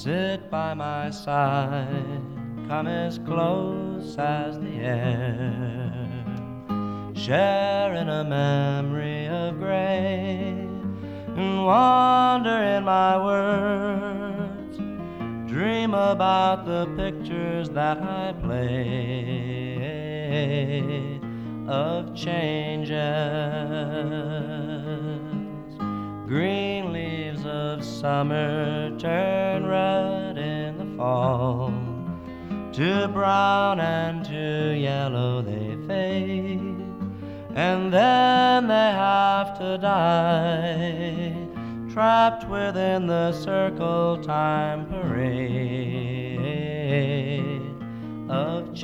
Sit by my side, come as close as the air, sharing a memory of gray, and wander in my words, dream about the pictures that I play of changes. Green leaves of summer turn red in the fall, to brown and to yellow they fade, and then they have to die, trapped within the circle time parade of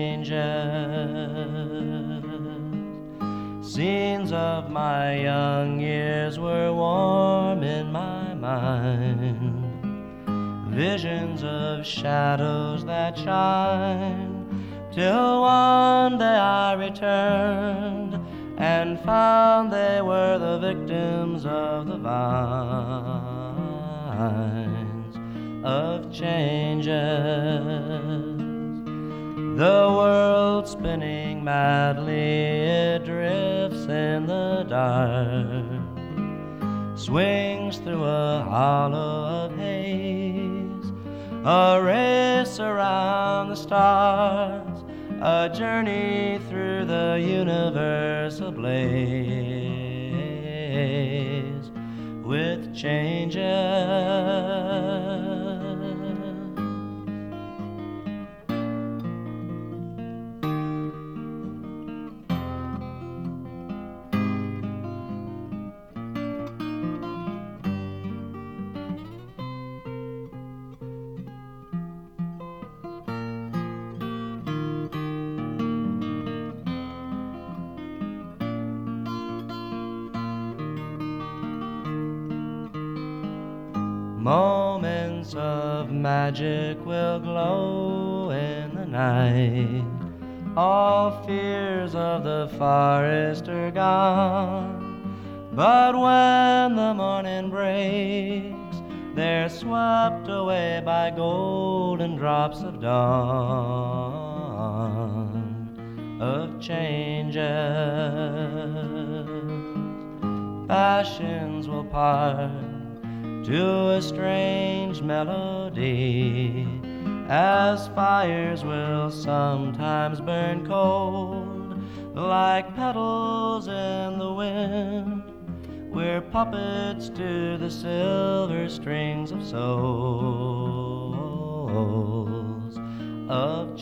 changes. Scenes of my young years were warm in my mind, visions of shadows that shine, till one day I returned and found they were the victims of the vines of changes. The world spinning madly, it drifts in the dark, swings through a hollow of haze, a race around the stars, a journey through the universe ablaze with changes. Moments of magic will glow in the night, all fears of the forest are gone, but when the morning breaks, they're swept away by golden drops of dawn of changes. Passions will part to a strange melody, as fires will sometimes burn cold, like petals in the wind. We're puppets to the silver strings of souls of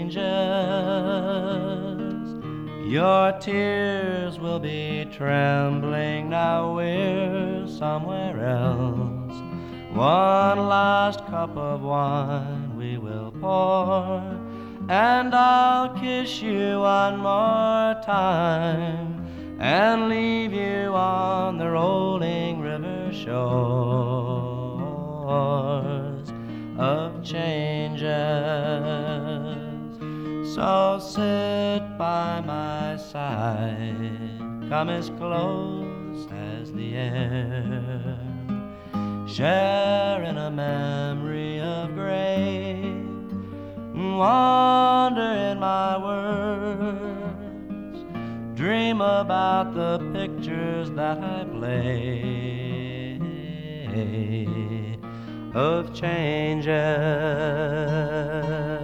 changes. Your tears will be trembling, now we're somewhere else. One last cup of wine we will pour, and I'll kiss you one more time, and leave you on the rolling river shores of changes. So sit by my side, come as close as the air, sharing a memory of gray, wander in my words, dream about the pictures that I play of changes.